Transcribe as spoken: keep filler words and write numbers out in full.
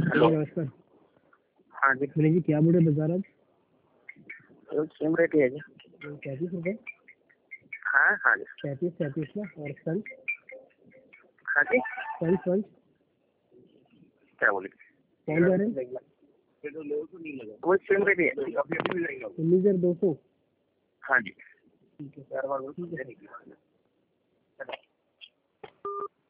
Hello नमस्कार। हाँ जी बोले जी क्या बोले बाजार आज सेम रेट ही है जी। पैंतीस रुपये हाँ हाँ जी पैंतीस पैंतीस ना और सन हाँ जी सन सन क्या बोले कौन जा रहे हैं? वो सेम रेट ही है। उन्नीस हजार दो सौ हाँ जी ठीक है ठीक है।